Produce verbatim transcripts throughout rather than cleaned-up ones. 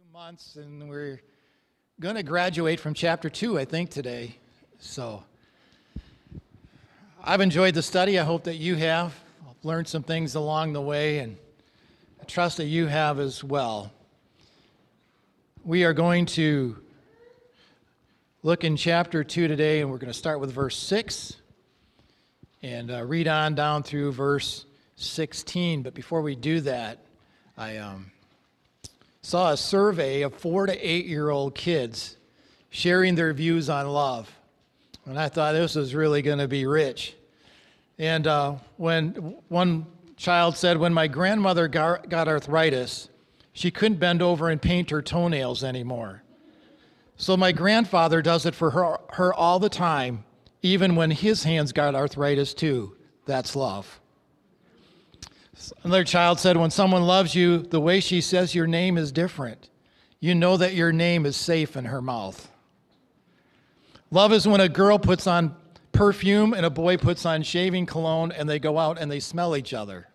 Months, and we're going to graduate from chapter two, I think, today. So I've enjoyed the study. I hope that you have. I've learned some things along the way, and I trust that you have as well. We are going to look in chapter two today, and we're going to start with verse six and uh, read on down through verse sixteen. But before we do that, I um. saw a survey of four to eight-year-old kids sharing their views on love. And I thought this was really going to be rich. And uh, when one child said, when my grandmother got arthritis, she couldn't bend over and paint her toenails anymore. So my grandfather does it for her, her all the time, even when his hands got arthritis too. That's love. Another child said, when someone loves you, the way she says your name is different. You know that your name is safe in her mouth. Love is when a girl puts on perfume and a boy puts on shaving cologne and they go out and they smell each other.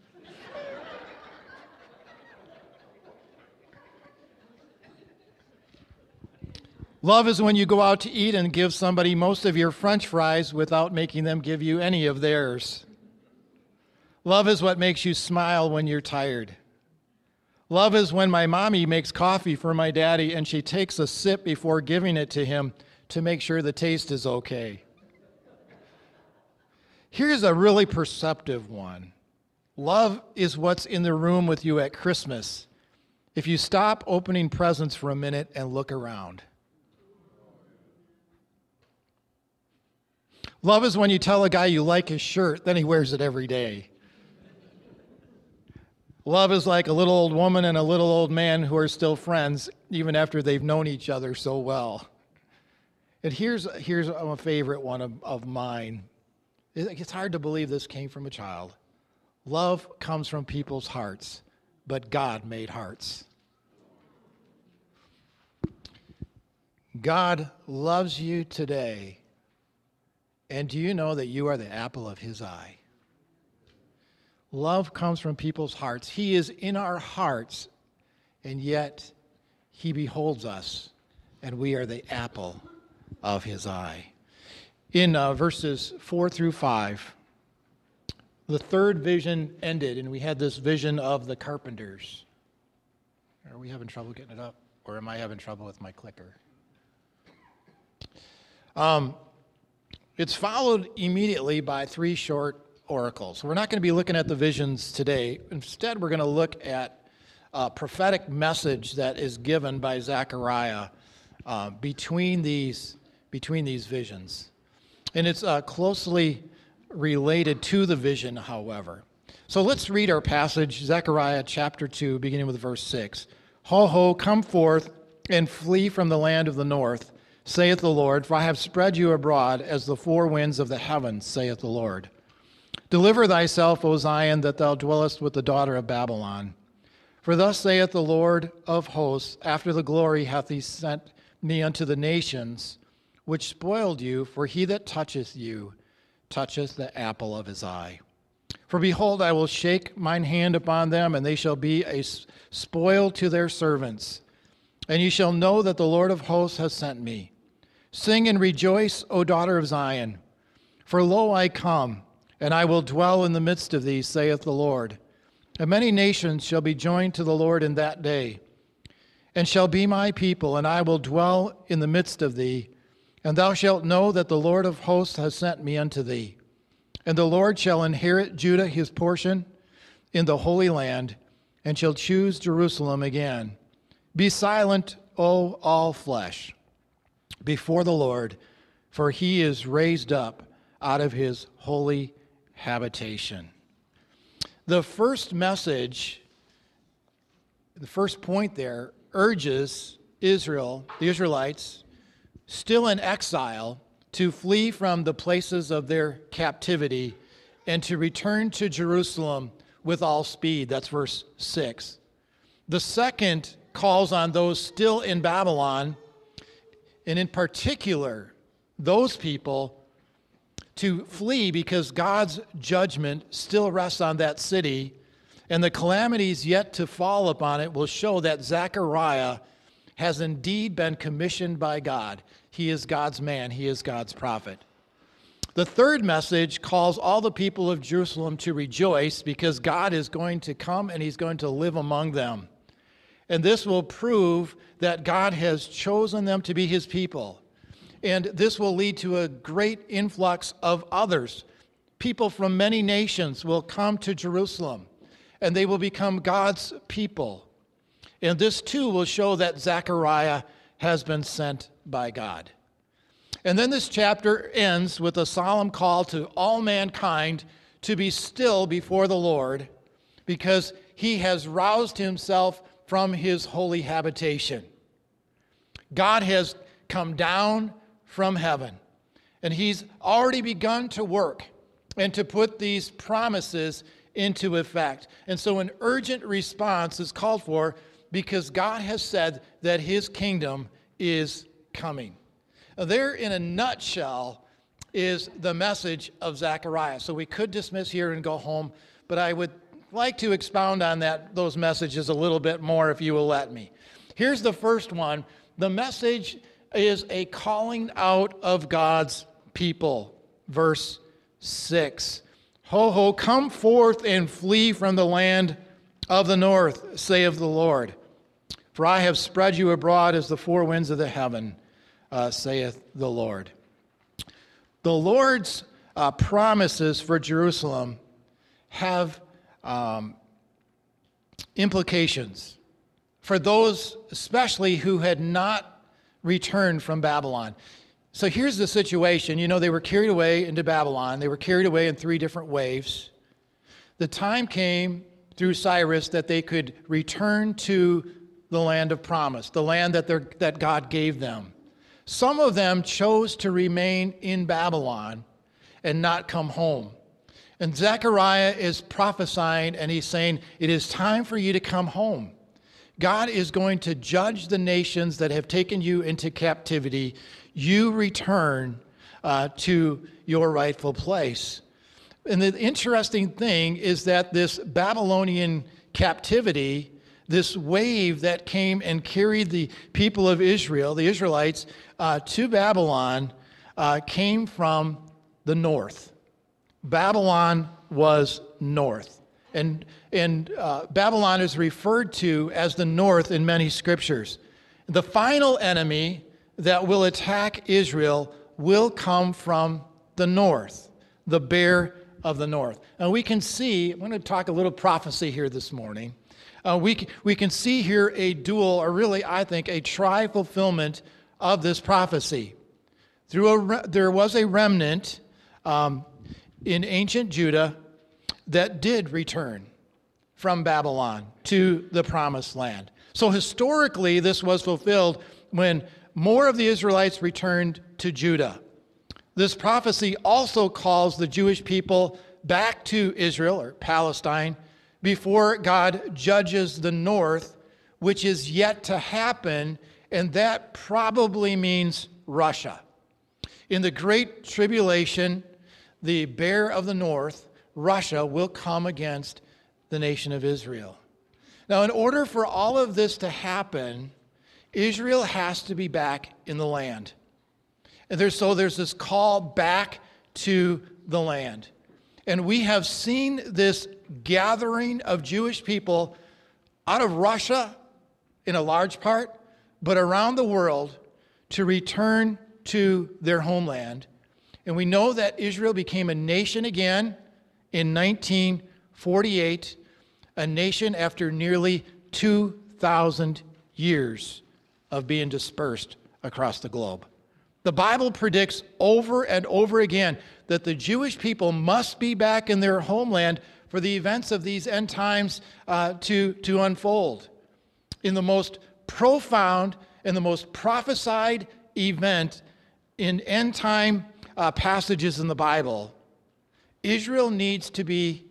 Love is when you go out to eat and give somebody most of your French fries without making them give you any of theirs. Love is what makes you smile when you're tired. Love is when my mommy makes coffee for my daddy and she takes a sip before giving it to him to make sure the taste is okay. Here's a really perceptive one. Love is what's in the room with you at Christmas if you stop opening presents for a minute and look around. Love is when you tell a guy you like his shirt, then he wears it every day. Love is like a little old woman and a little old man who are still friends, even after they've known each other so well. And here's, here's a favorite one of, of mine. It's hard to believe this came from a child. Love comes from people's hearts, but God made hearts. God loves you today, and do you know that you are the apple of his eye? Love comes from people's hearts. He is in our hearts, and yet he beholds us, and we are the apple of his eye. In uh, verses four through five, the third vision ended, and we had this vision of the carpenters. Are we having trouble getting it up, or am I having trouble with my clicker? Um, it's followed immediately by three short oracles. We're not going to be looking at the visions today. Instead, we're going to look at a prophetic message that is given by Zechariah uh, between these between these visions. And it's uh, closely related to the vision, however. So let's read our passage, Zechariah chapter two, beginning with verse six. Ho, ho, come forth and flee from the land of the north, saith the Lord, for I have spread you abroad as the four winds of the heavens, saith the Lord. Deliver thyself, O Zion, that thou dwellest with the daughter of Babylon. For thus saith the Lord of hosts, after the glory hath he sent me unto the nations, which spoiled you, for he that toucheth you toucheth the apple of his eye. For behold, I will shake mine hand upon them, and they shall be a spoil to their servants. And ye shall know that the Lord of hosts hath sent me. Sing and rejoice, O daughter of Zion. For lo, I come, and I will dwell in the midst of thee, saith the Lord. And many nations shall be joined to the Lord in that day, and shall be my people, and I will dwell in the midst of thee. And thou shalt know that the Lord of hosts has sent me unto thee. And the Lord shall inherit Judah his portion in the Holy Land, and shall choose Jerusalem again. Be silent, O all flesh, before the Lord, for he is raised up out of his holy habitation. The first message, the first point there, urges Israel, the Israelites, still in exile, to flee from the places of their captivity and to return to Jerusalem with all speed. That's verse six. The second calls on those still in Babylon, and in particular, those people to flee because God's judgment still rests on that city, and the calamities yet to fall upon it will show that Zechariah has indeed been commissioned by God. He is God's man. He is God's prophet. The third message calls all the people of Jerusalem to rejoice because God is going to come and he's going to live among them. And this will prove that God has chosen them to be his people. And this will lead to a great influx of others. People from many nations will come to Jerusalem, and they will become God's people. And this too will show that Zechariah has been sent by God. And then this chapter ends with a solemn call to all mankind to be still before the Lord, because he has roused himself from his holy habitation. God has come down from heaven, and he's already begun to work and to put these promises into effect. And so an urgent response is called for because God has said that his kingdom is coming. There, in a nutshell, is the message of Zechariah. So we could dismiss here and go home, but I would like to expound on that those messages a little bit more if you will let me. Here's the first one. The message is a calling out of God's people. Verse six. Ho, ho, come forth and flee from the land of the north, saith the Lord. For I have spread you abroad as the four winds of the heaven, uh, saith the Lord. The Lord's uh, promises for Jerusalem have um, implications for those especially who had not returned from Babylon. So here's the situation. You know, they were carried away into Babylon. They were carried away in three different waves. The time came through Cyrus that they could return to the land of promise, the land that, that God gave them. Some of them chose to remain in Babylon and not come home. And Zechariah is prophesying, and he's saying, it is time for you to come home. God is going to judge the nations that have taken you into captivity. You return uh, to your rightful place. And the interesting thing is that this Babylonian captivity, this wave that came and carried the people of Israel, the Israelites, uh, to Babylon, uh, came from the north. Babylon was north. And, and uh, Babylon is referred to as the north in many scriptures. The final enemy that will attack Israel will come from the north, the bear of the north. And we can see, I'm going to talk a little prophecy here this morning. Uh, we, we can see here a dual, or really, I think, a tri-fulfillment of this prophecy. Through a re- there was a remnant um, in ancient Judah that did return from Babylon to the promised land. So historically, this was fulfilled when more of the Israelites returned to Judah. This prophecy also calls the Jewish people back to Israel, or Palestine, before God judges the north, which is yet to happen, and that probably means Russia. In the Great Tribulation, the bear of the north, Russia, will come against the nation of Israel. Now, in order for all of this to happen, Israel has to be back in the land. And there's, so there's this call back to the land. And we have seen this gathering of Jewish people out of Russia in a large part, but around the world to return to their homeland. And we know that Israel became a nation again in nineteen forty-eight, a nation after nearly two thousand years of being dispersed across the globe. The Bible predicts over and over again that the Jewish people must be back in their homeland for the events of these end times uh, to, to unfold. In the most profound and the most prophesied event in end time uh, passages in the Bible, Israel needs to be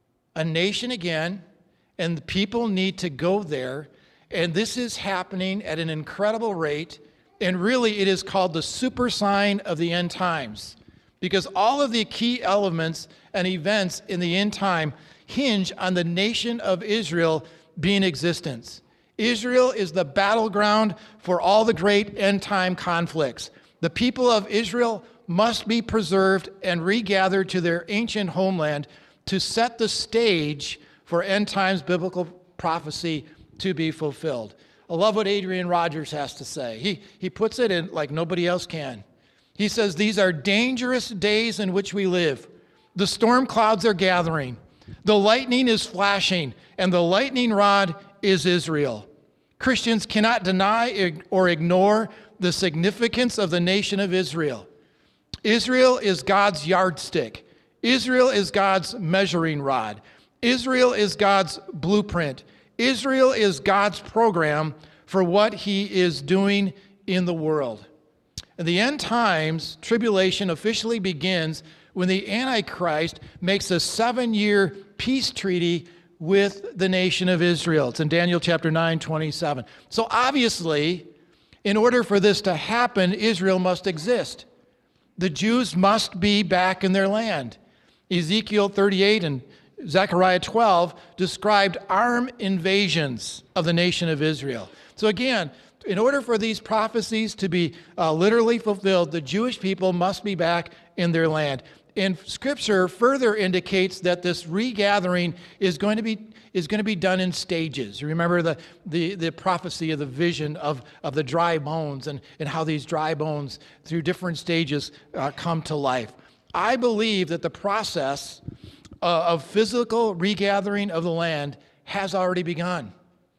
a nation again, and the people need to go there. And this is happening at an incredible rate. And really, it is called the super sign of the end times, because all of the key elements and events in the end time hinge on the nation of Israel being in existence. Israel is the battleground for all the great end-time conflicts. The people of Israel must be preserved and regathered to their ancient homeland to set the stage for end times biblical prophecy to be fulfilled. I love what Adrian Rogers has to say. He, he puts it in like nobody else can. He says, these are dangerous days in which we live. The storm clouds are gathering. The lightning is flashing, and the lightning rod is Israel. Christians cannot deny or ignore the significance of the nation of Israel. Israel is God's yardstick. Israel is God's measuring rod. Israel is God's blueprint. Israel is God's program for what he is doing in the world. In the end times, tribulation officially begins when the Antichrist makes a seven-year peace treaty with the nation of Israel. It's in Daniel chapter nine, twenty-seven. So obviously, in order for this to happen, Israel must exist. The Jews must be back in their land. Ezekiel thirty-eight and Zechariah twelve described armed invasions of the nation of Israel. So again, in order for these prophecies to be uh, literally fulfilled, the Jewish people must be back in their land. And Scripture further indicates that this regathering is going to be is going to be done in stages. You remember the, the, the prophecy of the vision of, of the dry bones and, and how these dry bones, through different stages, uh, come to life. I believe that the process uh, of physical regathering of the land has already begun.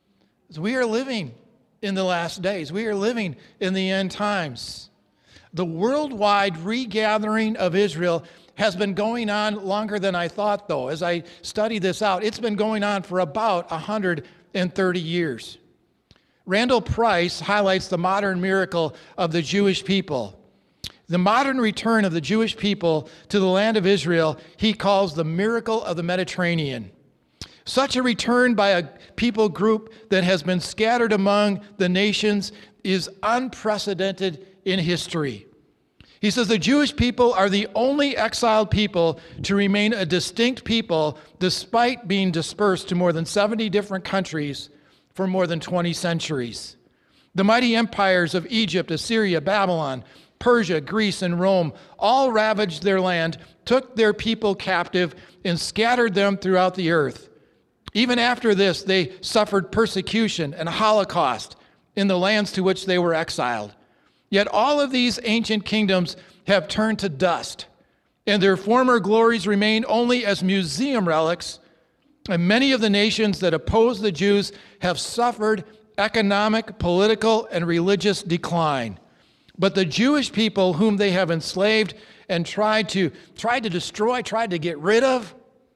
So we are living in the last days. We are living in the end times. The worldwide regathering of Israel has been going on longer than I thought, though. As I study this out, it's been going on for about one hundred thirty years. Randall Price highlights the modern miracle of the Jewish people. The modern return of the Jewish people to the land of Israel, he calls the miracle of the Mediterranean. Such a return by a people group that has been scattered among the nations is unprecedented in history. He says the Jewish people are the only exiled people to remain a distinct people despite being dispersed to more than seventy different countries for more than twenty centuries. The mighty empires of Egypt, Assyria, Babylon, Persia, Greece, and Rome all ravaged their land, took their people captive, and scattered them throughout the earth. Even after this, they suffered persecution and Holocaust in the lands to which they were exiled. Yet all of these ancient kingdoms have turned to dust, and their former glories remain only as museum relics, and many of the nations that oppose the Jews have suffered economic, political, and religious decline. But the Jewish people whom they have enslaved and tried to, tried to destroy, tried to get rid of,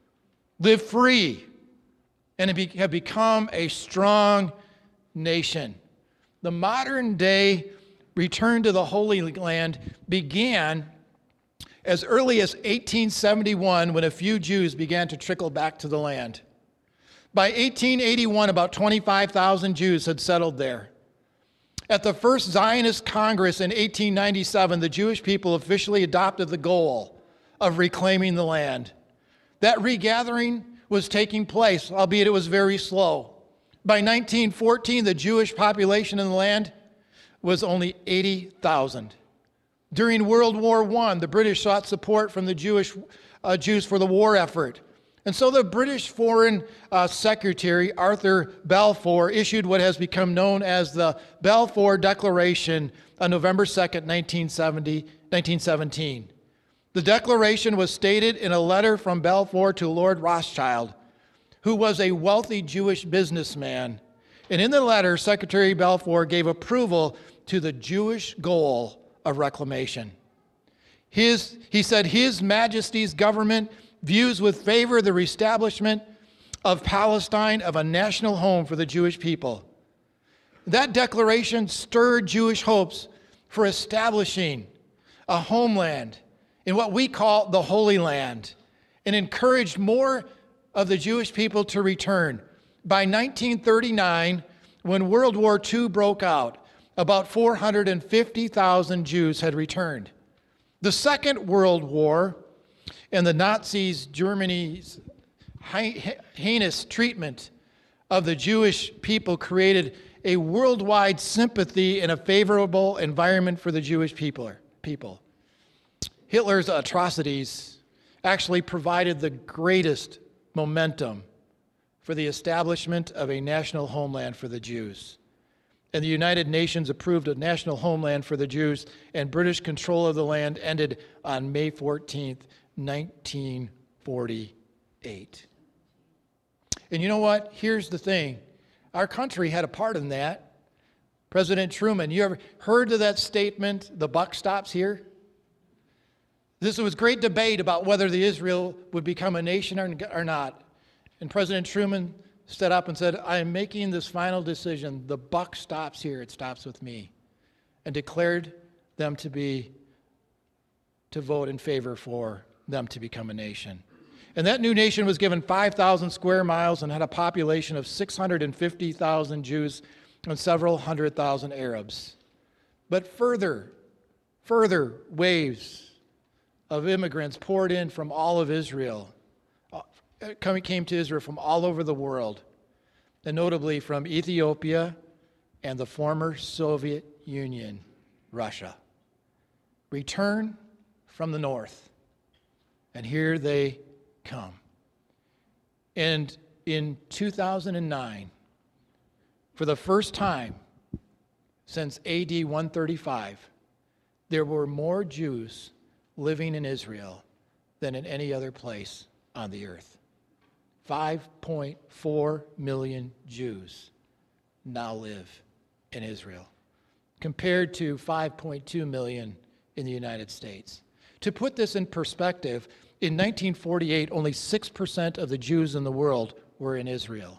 live free and have become a strong nation. The modern day return to the Holy Land began as early as eighteen seventy-one when a few Jews began to trickle back to the land. By eighteen eighty-one, about twenty-five thousand Jews had settled there. At the first Zionist Congress in eighteen ninety-seven, the Jewish people officially adopted the goal of reclaiming the land. That regathering was taking place, albeit it was very slow. By nineteen fourteen, the Jewish population in the land was only eighty thousand. During World War One, the British sought support from the Jewish uh, Jews for the war effort. And so the British Foreign uh, Secretary, Arthur Balfour, issued what has become known as the Balfour Declaration on November second, nineteen seventeen. The declaration was stated in a letter from Balfour to Lord Rothschild, who was a wealthy Jewish businessman. And in the letter, Secretary Balfour gave approval to the Jewish goal of reclamation. His, he said, His Majesty's government views with favor the reestablishment of Palestine of a national home for the Jewish people. That declaration stirred Jewish hopes for establishing a homeland in what we call the Holy Land and encouraged more of the Jewish people to return. By nineteen thirty-nine, when World War Two broke out, about four hundred fifty thousand Jews had returned. The Second World War and the Nazis' Germany's heinous treatment of the Jewish people created a worldwide sympathy and a favorable environment for the Jewish people. people. Hitler's atrocities actually provided the greatest momentum for the establishment of a national homeland for the Jews. And the United Nations approved a national homeland for the Jews, and British control of the land ended on May fourteenth, nineteen forty-eight. And you know what? Here's the thing. Our country had a part in that. President Truman, you ever heard of that statement, the buck stops here? This was great debate about whether the Israel would become a nation or, or not. And President Truman stood up and said, I am making this final decision. The buck stops here. It stops with me. And declared them to be, to vote in favor for them to become a nation. And that new nation was given five thousand square miles and had a population of six hundred fifty thousand Jews and several hundred thousand Arabs. But further, further waves of immigrants poured in from all of Israel, came to Israel from all over the world, and notably from Ethiopia and the former Soviet Union, Russia. Return from the north. And here they come. And in two thousand nine, for the first time since A D one thirty-five, there were more Jews living in Israel than in any other place on the earth. five point four million Jews now live in Israel, compared to five point two million in the United States. To put this in perspective, in nineteen forty-eight, only six percent of the Jews in the world were in Israel.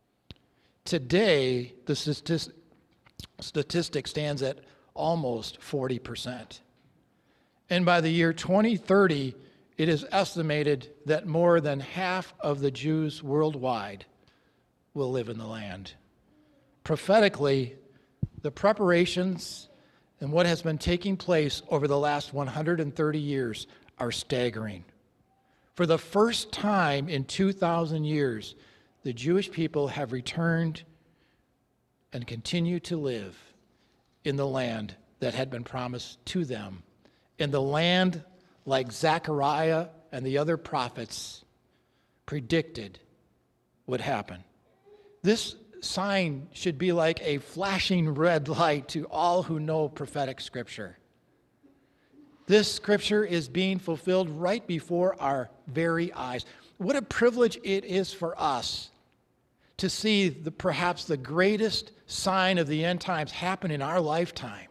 Today, the statistic, statistic stands at almost forty percent. And by the year twenty thirty, it is estimated that more than half of the Jews worldwide will live in the land. Prophetically, the preparations and what has been taking place over the last one hundred thirty years are staggering. For the first time in two thousand years, the Jewish people have returned and continue to live in the land that had been promised to them, in the land like Zechariah and the other prophets predicted would happen. This sign should be like a flashing red light to all who know prophetic scripture. This scripture is being fulfilled right before our very eyes. What a privilege it is for us to see the, perhaps the greatest sign of the end times happen in our lifetime.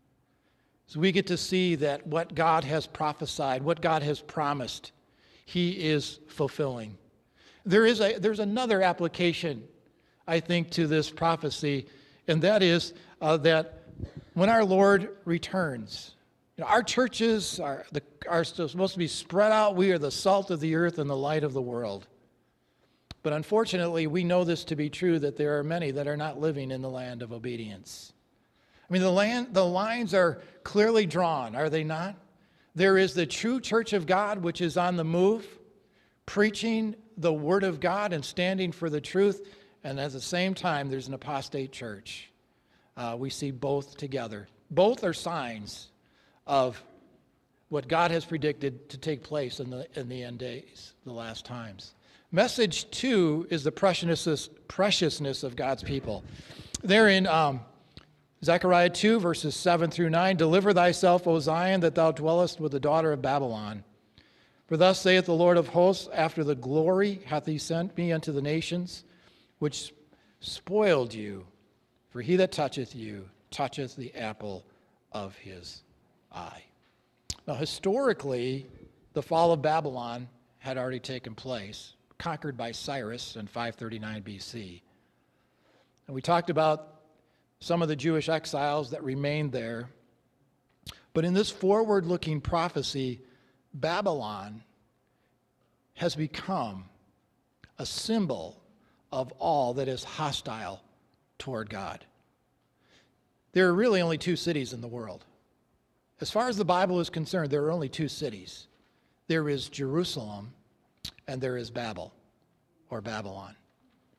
So we get to see that what God has prophesied, what God has promised, He is fulfilling. There is a, there's another application, I think, to this prophecy, and that is uh, that when our Lord returns, you know, our churches are, the, are supposed to be spread out. We are the salt of the earth and the light of the world. But unfortunately, we know this to be true, that there are many that are not living in the land of obedience. I mean, the land, the lines are clearly drawn, are they not? There is the true church of God, which is on the move, preaching the word of God and standing for the truth. And at the same time, there's an apostate church. Uh, we see both together. Both are signs of what God has predicted to take place in the in the end days, the last times. Message two is the preciousness, preciousness of God's people. There in um, Zechariah two, verses seven through nine, deliver thyself, O Zion, that thou dwellest with the daughter of Babylon. For thus saith the Lord of hosts, after the glory hath he sent me unto the nations, which spoiled you. For he that toucheth you toucheth the apple of his eye. Now, historically, the fall of Babylon had already taken place, conquered by Cyrus in five thirty-nine B C. And we talked about some of the Jewish exiles that remained there. But in this forward-looking prophecy, Babylon has become a symbol of all that is hostile toward God. There are really only two cities in the world. As far as the Bible is concerned, there are only two cities. There is Jerusalem and there is Babel, or Babylon.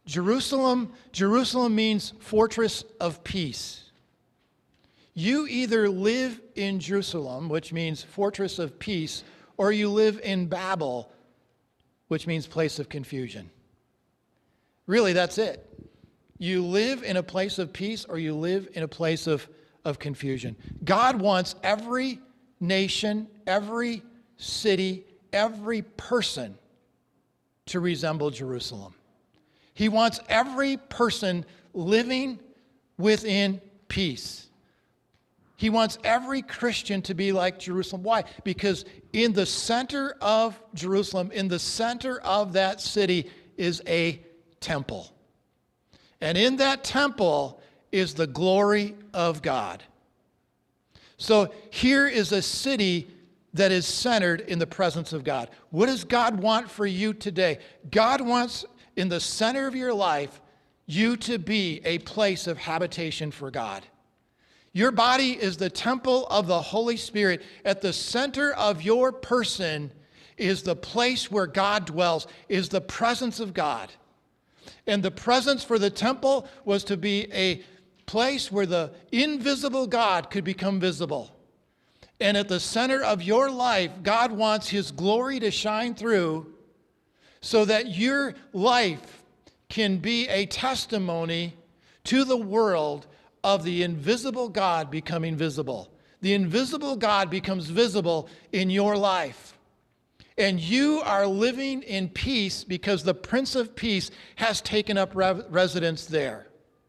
Jerusalem, Jerusalem means fortress of peace. You either live in Jerusalem, which means fortress of peace, or you live in Babel, which means place of confusion. Really, that's it. You live in a place of peace or you live in a place of, of confusion. God wants every nation, every city, every person to resemble Jerusalem. He wants every person living within peace. He wants every Christian to be like Jerusalem. Why? Because in the center of Jerusalem, in the center of that city, is a temple. And in that temple is the glory of God. So here is a city that is centered in the presence of God. What does God want for you today? God wants, in the center of your life, you to be a place of habitation for God. Your body is the temple of the Holy Spirit. At the center of your person is the place where God dwells, is the presence of God. And the presence for the temple was to be a place where the invisible God could become visible. And at the center of your life, God wants His glory to shine through so that your life can be a testimony to the world of the invisible God becoming visible. The invisible God becomes visible in your life. And you are living in peace because the Prince of Peace has taken up re- residence there.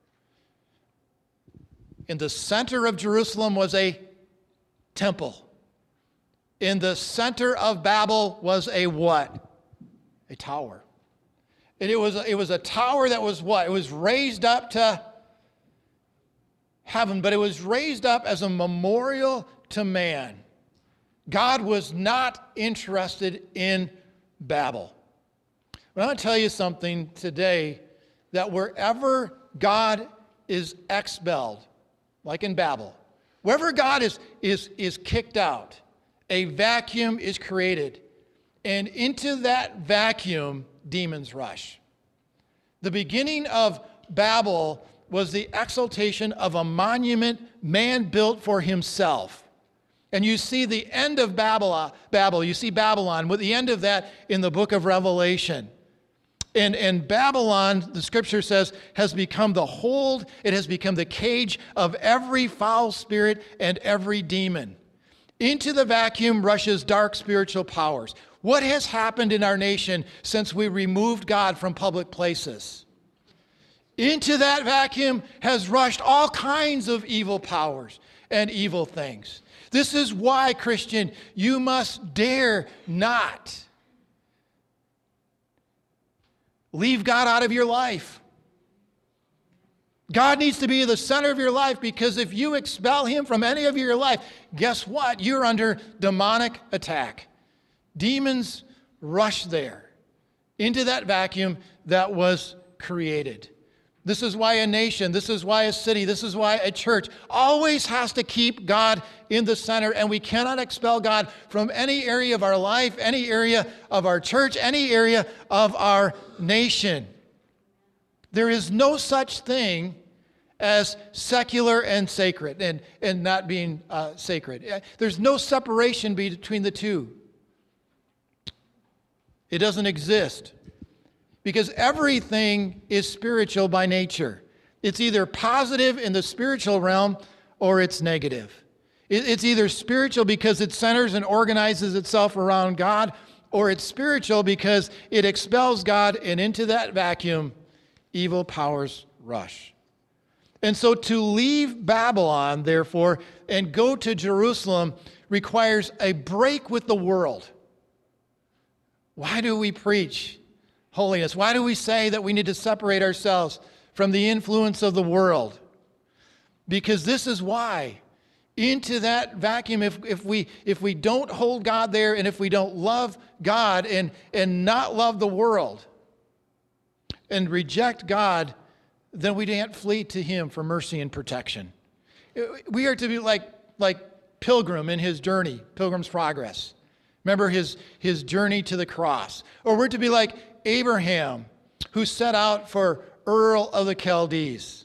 In the center of Jerusalem was a temple. In the center of Babel was a what? A tower. And it was, it was a tower that was what? It was raised up to heaven, but it was raised up as a memorial to man. God was not interested in Babel. But I want to tell you something today, that wherever God is expelled, like in Babel, wherever God is, is, is kicked out, a vacuum is created. And into that vacuum, demons rush. The beginning of Babel was the exaltation of a monument man built for himself. And you see the end of Babylon, Babel, you see Babylon, with the end of that in the book of Revelation. And, and Babylon, the scripture says, has become the hold, it has become the cage of every foul spirit and every demon. Into the vacuum rushes dark spiritual powers. What has happened in our nation since we removed God from public places? Into that vacuum has rushed all kinds of evil powers and evil things. This is why, Christian, you must dare not leave God out of your life. God needs to be the center of your life, because if you expel Him from any of your life, guess what? You're under demonic attack. Demons rush there into that vacuum that was created. This is why a nation, this is why a city, this is why a church always has to keep God in the center, and we cannot expel God from any area of our life, any area of our church, any area of our nation. There is no such thing as secular and sacred, and, and not being uh, sacred. There's no separation between the two. It doesn't exist. Because everything is spiritual by nature. It's either positive in the spiritual realm or it's negative. It's either spiritual because it centers and organizes itself around God, or it's spiritual because it expels God, and into that vacuum, evil powers rush. And so to leave Babylon, therefore, and go to Jerusalem requires a break with the world. Why do we preach holiness? Why do we say that we need to separate ourselves from the influence of the world? Because this is why. Into that vacuum, if, if we if we don't hold God there, and if we don't love God and, and not love the world and reject God, then we can't flee to Him for mercy and protection. We are to be like, like Pilgrim in his journey, Pilgrim's Progress. Remember his, his journey to the cross. Or we're to be like Abraham who set out for Ur of the Chaldees.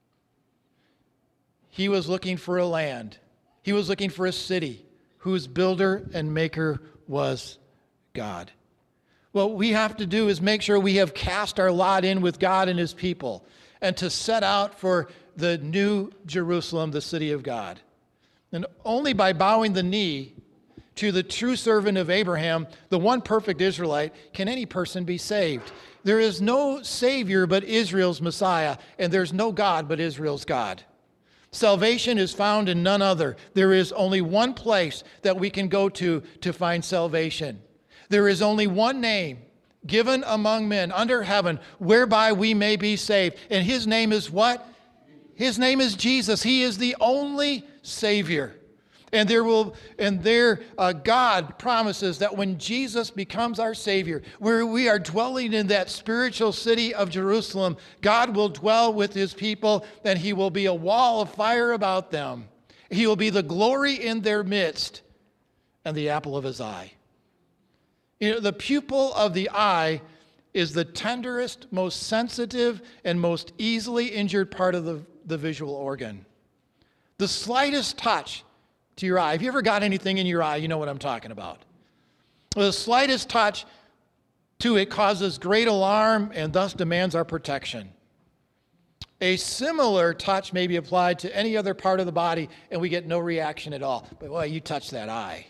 He was looking for a land. He was looking for a city whose builder and maker was God. What we have to do is make sure we have cast our lot in with God and his people, and to set out for the new Jerusalem, the city of God. And only by bowing the knee to the true servant of Abraham, the one perfect Israelite, can any person be saved. There is no Savior but Israel's Messiah, and there's no God but Israel's God. Salvation is found in none other. There is only one place that we can go to to find salvation. There is only one name given among men under heaven whereby we may be saved. And his name is what? His name is Jesus. He is the only Savior. And there will, and there, uh, God promises that when Jesus becomes our Savior, where we are dwelling in that spiritual city of Jerusalem, God will dwell with his people, and he will be a wall of fire about them. He will be the glory in their midst and the apple of his eye. You know, the pupil of the eye is the tenderest, most sensitive, and most easily injured part of the, the visual organ. The slightest touch to your eye. If you ever got anything in your eye, you know what I'm talking about. The slightest touch to it causes great alarm and thus demands our protection. A similar touch may be applied to any other part of the body and we get no reaction at all. But well, you touch that eye.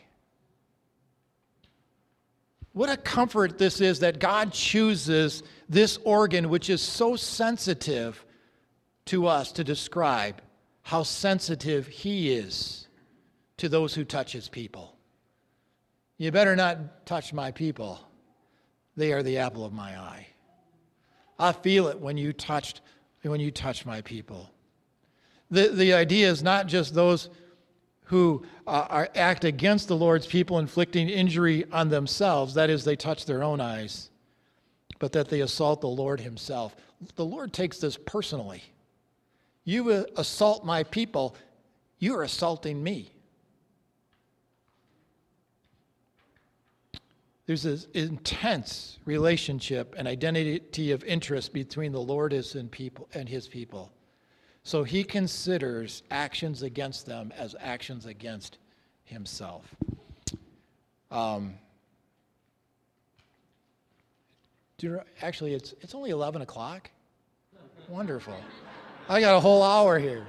What a comfort this is that God chooses this organ, which is so sensitive to us, to describe how sensitive he is to those who touch his people. You better not touch my people. They are the apple of my eye. I feel it when you touched, when you touch my people. The, the idea is not just those who uh, are, act against the Lord's people, inflicting injury on themselves, that is, they touch their own eyes, but that they assault the Lord himself. The Lord takes this personally. You assault my people, you are assaulting me. There's this intense relationship and identity of interest between the Lord and people and his people. So he considers actions against them as actions against himself. Um, actually, it's it's only eleven o'clock. Wonderful. I got a whole hour here.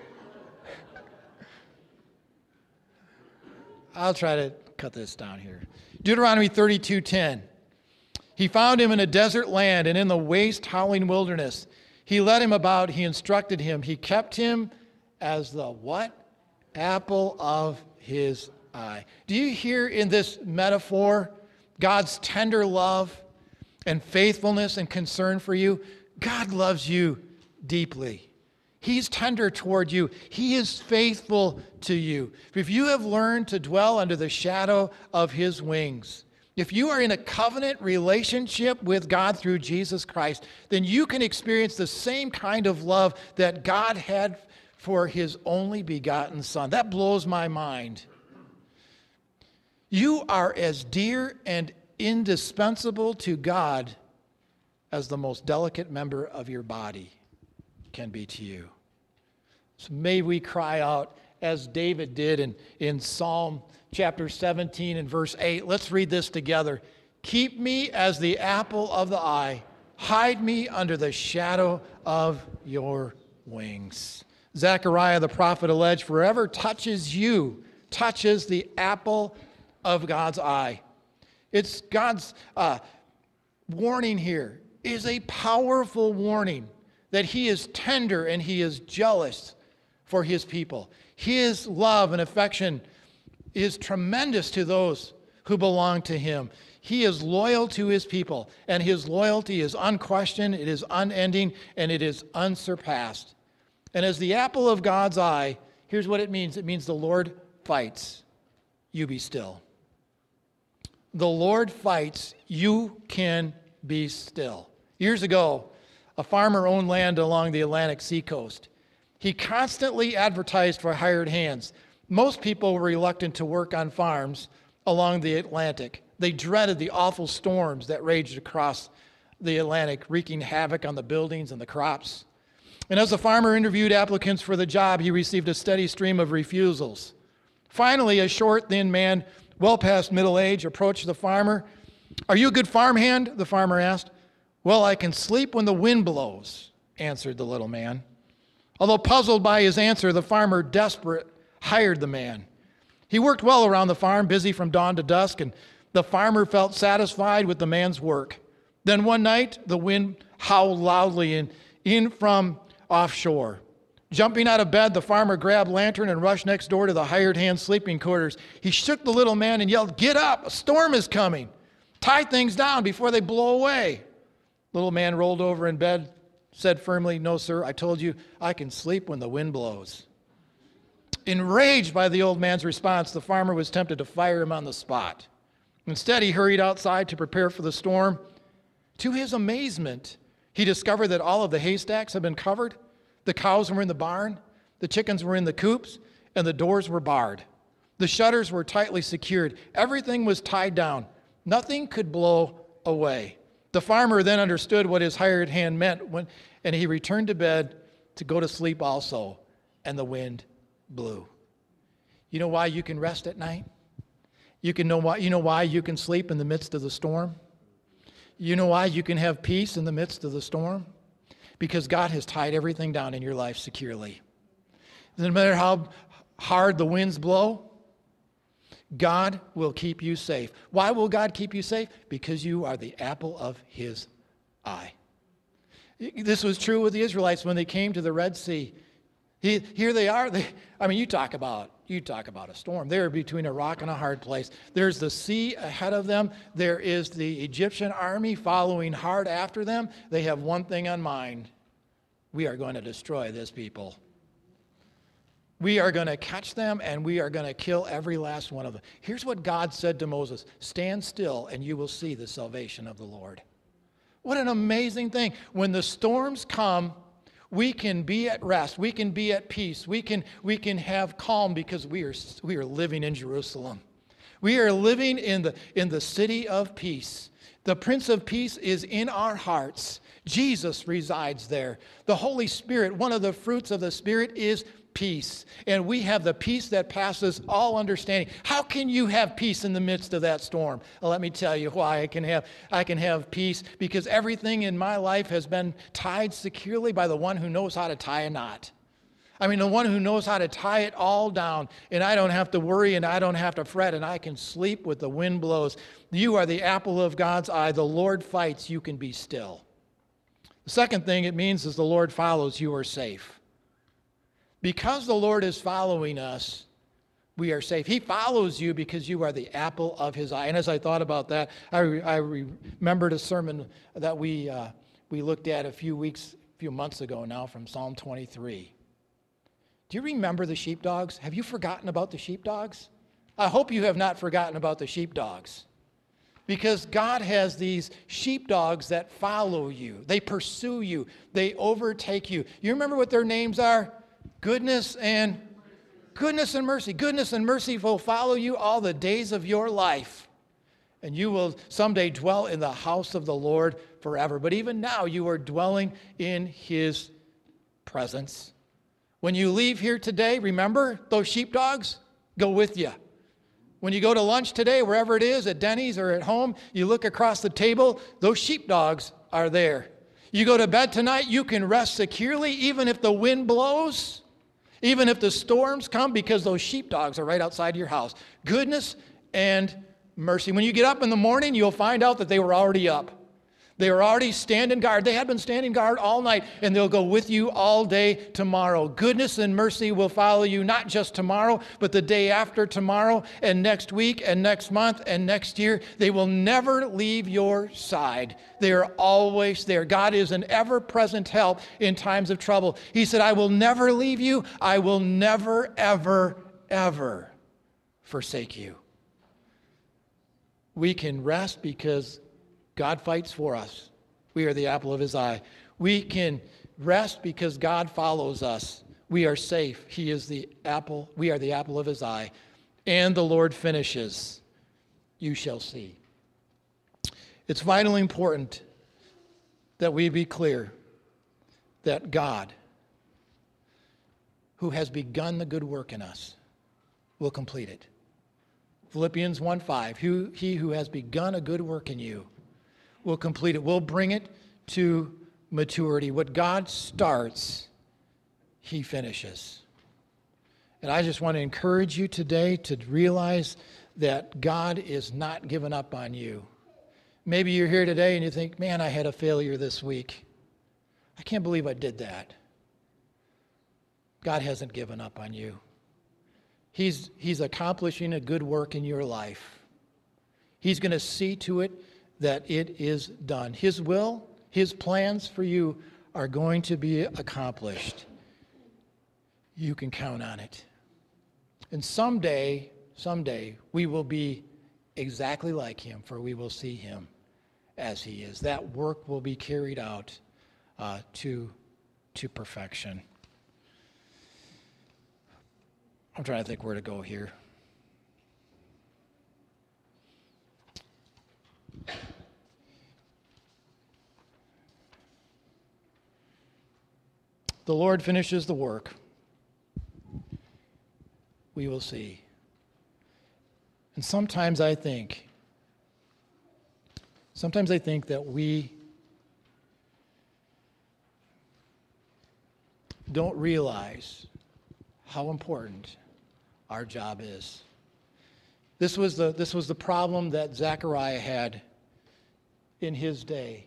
I'll try to cut this down here. Deuteronomy thirty-two ten. He found him in a desert land and in the waste howling wilderness. He led him about, he instructed him. He kept him as the what? Apple of his eye. Do you hear in this metaphor God's tender love and faithfulness and concern for you? God loves you deeply. He's tender toward you. He is faithful to you. If you have learned to dwell under the shadow of his wings, if you are in a covenant relationship with God through Jesus Christ, then you can experience the same kind of love that God had for his only begotten Son. That blows my mind. You are as dear and indispensable to God as the most delicate member of your body can be to you. So may we cry out as David did in, in Psalm chapter seventeen and verse eight. Let's read this together. Keep me as the apple of the eye. Hide me under the shadow of your wings. Zechariah the prophet alleged, whoever touches you touches the apple of God's eye. It's God's uh, warning here is a powerful warning that he is tender and he is jealous for his people. His love and affection is tremendous to those who belong to him. He is loyal to his people, and his loyalty is unquestioned, it is unending, and it is unsurpassed. And as the apple of God's eye, here's what it means. It means the Lord fights, you be still. The Lord fights, you can be still. Years ago, a farmer owned land along the Atlantic seacoast. He constantly advertised for hired hands. Most people were reluctant to work on farms along the Atlantic. They dreaded the awful storms that raged across the Atlantic, wreaking havoc on the buildings and the crops. And as the farmer interviewed applicants for the job, he received a steady stream of refusals. Finally, a short, thin man, well past middle age, approached the farmer. "Are you a good farmhand?" the farmer asked. "Well, I can sleep when the wind blows," answered the little man. Although puzzled by his answer, the farmer, desperate, hired the man. He worked well around the farm, busy from dawn to dusk, and the farmer felt satisfied with the man's work. Then one night, the wind howled loudly in, in from offshore. Jumping out of bed, the farmer grabbed lantern and rushed next door to the hired hand's sleeping quarters. He shook the little man and yelled, "Get up, a storm is coming. Tie things down before they blow away." Little man rolled over in bed, said firmly, "No, sir, I told you I can sleep when the wind blows." Enraged by the old man's response, the farmer was tempted to fire him on the spot. Instead, he hurried outside to prepare for the storm. To his amazement, he discovered that all of the haystacks had been covered, the cows were in the barn, the chickens were in the coops, and the doors were barred. The shutters were tightly secured. Everything was tied down. Nothing could blow away. The farmer then understood what his hired hand meant, when, and he returned to bed to go to sleep also, and the wind blew. You know why you can rest at night? You can know why, you know why you can sleep in the midst of the storm? You know why you can have peace in the midst of the storm? Because God has tied everything down in your life securely. No matter how hard the winds blow, God will keep you safe. Why will God keep you safe? Because you are the apple of his eye. This was true with the Israelites when they came to the Red Sea. He, here they are. They, I mean, you talk about you talk about a storm. They're between a rock and a hard place. There's the sea ahead of them. There is the Egyptian army following hard after them. They have one thing on mind. We are going to destroy this people. We are going to catch them, and we are going to kill every last one of them. Here's what God said to Moses: "Stand still, and you will see the salvation of the Lord." What an amazing thing. When the storms come, we can be at rest. We can be at peace. We can, we can have calm because we are, we are living in Jerusalem. We are living in the, in the city of peace. The Prince of Peace is in our hearts. Jesus resides there. The Holy Spirit, one of the fruits of the Spirit is peace. And we have the peace that passes all understanding. How can you have peace in the midst of that storm? Well, let me tell you why I can have I can have peace. Because everything in my life has been tied securely by the one who knows how to tie a knot. I mean, the one who knows how to tie it all down. And I don't have to worry and I don't have to fret, and I can sleep with the wind blows. You are the apple of God's eye. The Lord fights, you can be still. The second thing it means is the Lord follows, you are safe. Because the Lord is following us, we are safe. He follows you because you are the apple of his eye. And as I thought about that, I, re- I remembered a sermon that we uh, we looked at a few weeks, a few months ago now from Psalm twenty-three. Do you remember the sheepdogs? Have you forgotten about the sheepdogs? I hope you have not forgotten about the sheepdogs. Because God has these sheepdogs that follow you. They pursue you. They overtake you. You remember what their names are? Goodness and goodness and mercy. Goodness and mercy will follow you all the days of your life. And you will someday dwell in the house of the Lord forever. But even now you are dwelling in his presence. When you leave here today, remember those sheepdogs go with you. When you go to lunch today, wherever it is, at Denny's or at home, you look across the table, those sheepdogs are there. You go to bed tonight, you can rest securely even if the wind blows, even if the storms come, because those sheepdogs are right outside your house. Goodness and mercy. When you get up in the morning, you'll find out that they were already up. They were already standing guard. They had been standing guard all night, and they'll go with you all day tomorrow. Goodness and mercy will follow you not just tomorrow, but the day after tomorrow, and next week, and next month, and next year. They will never leave your side. They are always there. God is an ever-present help in times of trouble. He said, I will never leave you. I will never, ever, ever forsake you. We can rest because God fights for us. We are the apple of his eye. We can rest because God follows us. We are safe. He is the apple. We are the apple of his eye. And the Lord finishes. You shall see. It's vitally important that we be clear that God, who has begun the good work in us, will complete it. Philippians one five, he, he who has begun a good work in you will complete it, will bring it to maturity. What God starts, he finishes. And I just want to encourage you today to realize that God is not giving up on you. Maybe you're here today and you think, man, I had a failure this week. I can't believe I did that. God hasn't given up on you. He's, he's accomplishing a good work in your life. He's going to see to it that it is done. His will, his plans for you are going to be accomplished. You can count on it. And someday, someday, we will be exactly like him, for we will see him as he is. That work will be carried out uh, to, to perfection. I'm trying to think where to go here. The Lord finishes the work. We will see. And sometimes I think, sometimes I think that we don't realize how important our job is. This was the, this was the problem that Zechariah had in his day.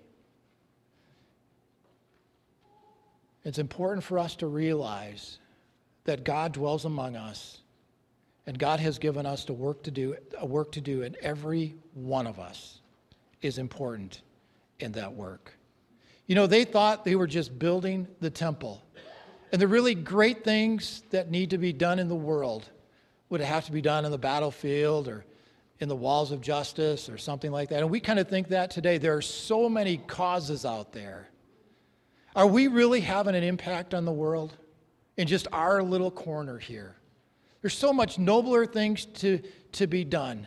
It's important for us to realize that God dwells among us, and God has given us the work to do, a work to do, and every one of us is important in that work. You know, they thought they were just building the temple, and the really great things that need to be done in the world would have to be done in the battlefield or in the walls of justice or something like that. And we kind of think that today. There are so many causes out there. Are we really having an impact on the world in just our little corner here? There's so much nobler things to, to be done,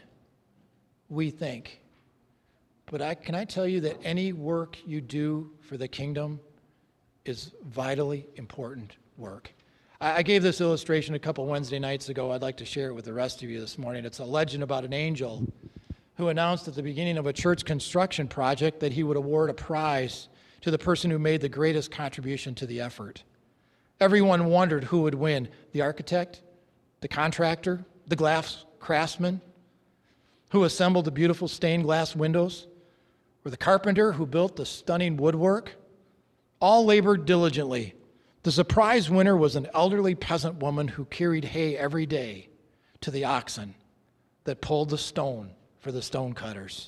we think. But I, can I tell you that any work you do for the kingdom is vitally important work. I, I gave this illustration a couple Wednesday nights ago. I'd like to share it with the rest of you this morning. It's a legend about an angel who announced at the beginning of a church construction project that he would award a prize to the person who made the greatest contribution to the effort. Everyone wondered who would win, the architect, the contractor, the glass craftsman who assembled the beautiful stained glass windows, or the carpenter who built the stunning woodwork. All labored diligently. The surprise winner was an elderly peasant woman who carried hay every day to the oxen that pulled the stone for the stone cutters.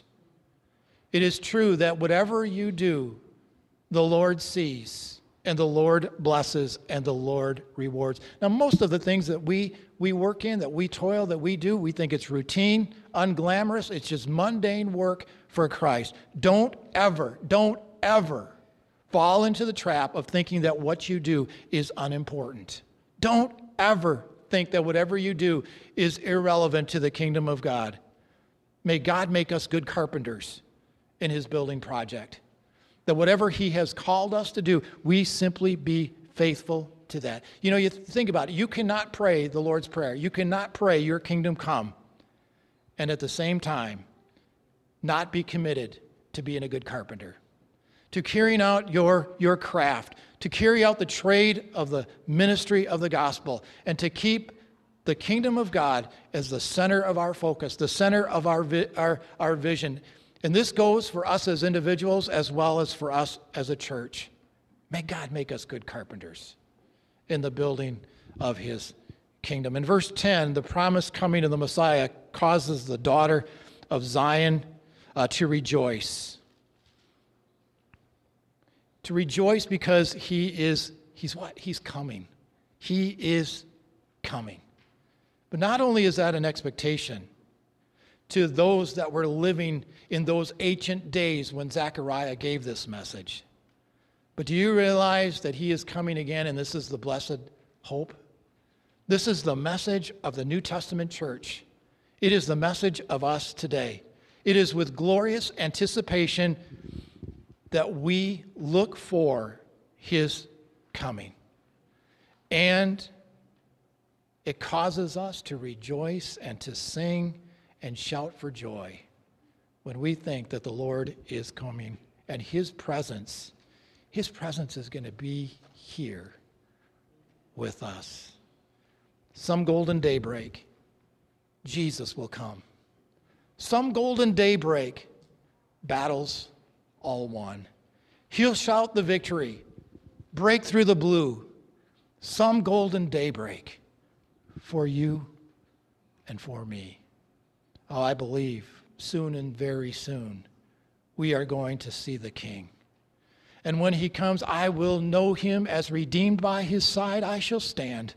It is true that whatever you do, the Lord sees, and the Lord blesses, and the Lord rewards. Now, most of the things that we, we work in, that we toil, that we do, we think it's routine, unglamorous. It's just mundane work for Christ. Don't ever, don't ever fall into the trap of thinking that what you do is unimportant. Don't ever think that whatever you do is irrelevant to the kingdom of God. May God make us good carpenters in his building project. That whatever he has called us to do, we simply be faithful to that. You know, you think about it. You cannot pray the Lord's Prayer. You cannot pray your kingdom come and at the same time not be committed to being a good carpenter, to carrying out your, your craft, to carry out the trade of the ministry of the gospel, and to keep the kingdom of God as the center of our focus, the center of our, vi- our, our vision. And this goes for us as individuals as well as for us as a church. May God make us good carpenters in the building of his kingdom. In verse ten, the promised coming of the Messiah causes the daughter of Zion uh, to rejoice. To rejoice because he is, he's what? He's coming. He is coming. But not only is that an expectation to those that were living in those ancient days when Zechariah gave this message, but do you realize that he is coming again, and this is the blessed hope? This is the message of the New Testament church. It is the message of us today. It is with glorious anticipation that we look for his coming. And it causes us to rejoice and to sing and shout for joy when we think that the Lord is coming and his presence, his presence is going to be here with us. Some golden daybreak, Jesus will come. Some golden daybreak, battles all won. He'll shout the victory, break through the blue. Some golden daybreak for you and for me. Oh, I believe soon and very soon we are going to see the King. And when he comes, I will know him as redeemed by his side. I shall stand.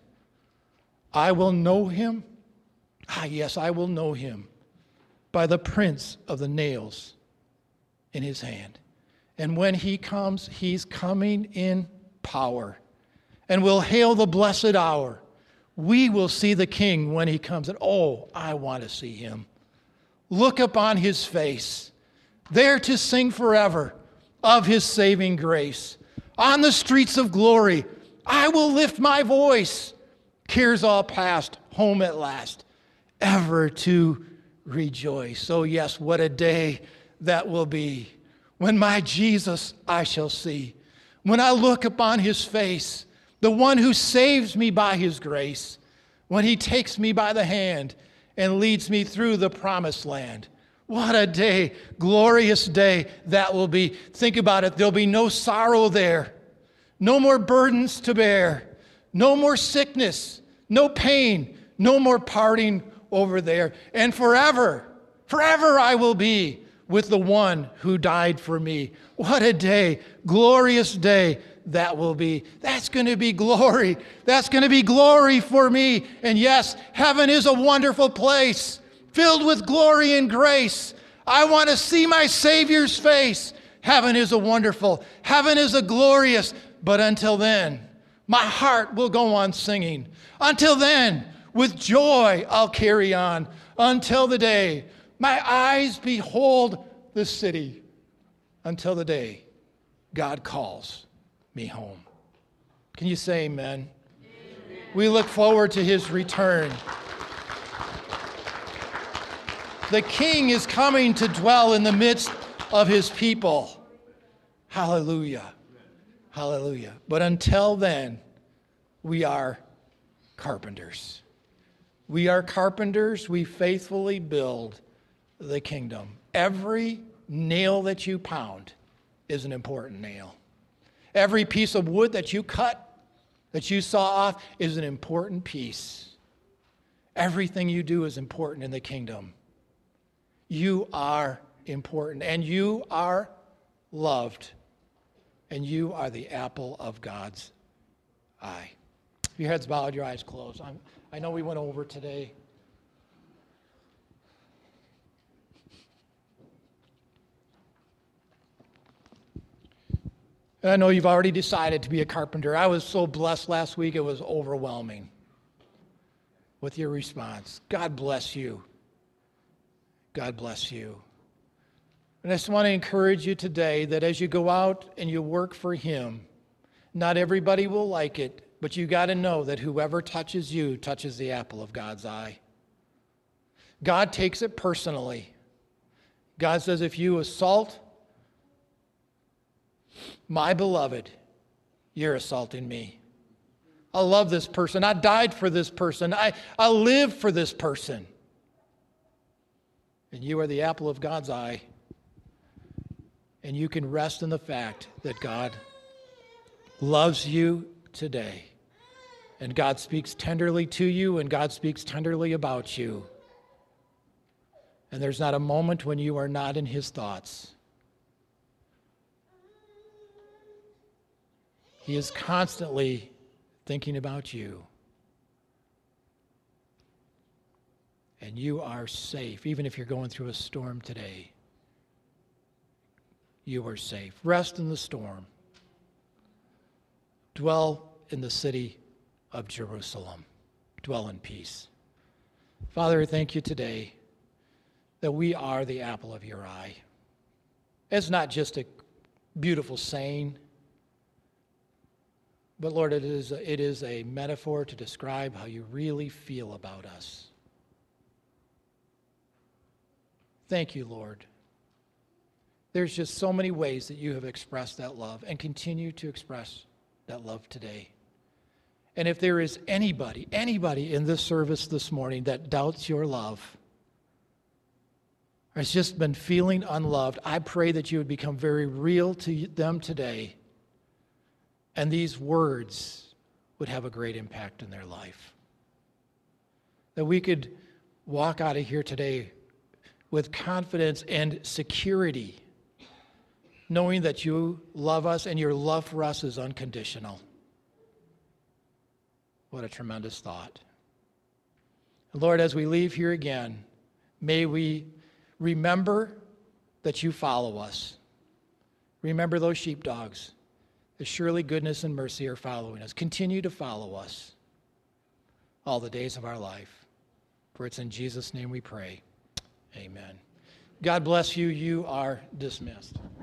I will know him. Ah, yes, I will know him by the prints of the nails in his hand. And when he comes, he's coming in power. And we'll hail the blessed hour. We will see the King when he comes. And oh, I want to see him. Look upon his face, there to sing forever of his saving grace. On the streets of glory, I will lift my voice. Cares all past, home at last, ever to rejoice. Oh yes, what a day that will be, when my Jesus I shall see. When I look upon his face, the one who saves me by his grace, when he takes me by the hand and leads me through the promised land. What a day, glorious day that will be. Think about it, there'll be no sorrow there, no more burdens to bear, no more sickness, no pain, no more parting over there. And forever, forever I will be with the one who died for me. What a day, glorious day that will be. That's going to be glory. That's going to be glory for me. And yes, heaven is a wonderful place filled with glory and grace. I want to see my Savior's face. Heaven is a wonderful, heaven is a glorious, but until then, my heart will go on singing. Until then, with joy I'll carry on. Until the day my eyes behold the city. Until the day God calls me home. Can you say amen? Amen. We look forward to his return. The King is coming to dwell in the midst of his people. Hallelujah. Hallelujah. But until then, we are carpenters. We are carpenters. We faithfully build the kingdom. Every nail that you pound is an important nail. Every piece of wood that you cut, that you saw off, is an important piece. Everything you do is important in the kingdom. You are important, and you are loved, and you are the apple of God's eye. Your heads bowed, your eyes closed. I'm, I know we went over today. And I know you've already decided to be a carpenter. I was so blessed last week, it was overwhelming with your response. God bless you. God bless you. And I just want to encourage you today that as you go out and you work for him, not everybody will like it, but you got to know that whoever touches you touches the apple of God's eye. God takes it personally. God says, if you assault my beloved, you're assaulting me. I love this person. I died for this person. I, I live for this person. And you are the apple of God's eye. And you can rest in the fact that God loves you today. And God speaks tenderly to you, and God speaks tenderly about you. And there's not a moment when you are not in his thoughts. He is constantly thinking about you. And you are safe, even if you're going through a storm today. You are safe. Rest in the storm. Dwell in the city of Jerusalem. Dwell in peace. Father, I thank you today that we are the apple of your eye. It's not just a beautiful saying. But Lord, it is, it is a metaphor to describe how you really feel about us. Thank you, Lord. There's just so many ways that you have expressed that love and continue to express that love today. And if there is anybody, anybody in this service this morning that doubts your love, or has just been feeling unloved, I pray that you would become very real to them today, and these words would have a great impact in their life. That we could walk out of here today with confidence and security, knowing that you love us and your love for us is unconditional. What a tremendous thought. Lord, as we leave here again, may we remember that you follow us. Remember those sheepdogs. That surely goodness and mercy are following us. Continue to follow us all the days of our life. For it's in Jesus' name we pray. Amen. God bless you. You are dismissed.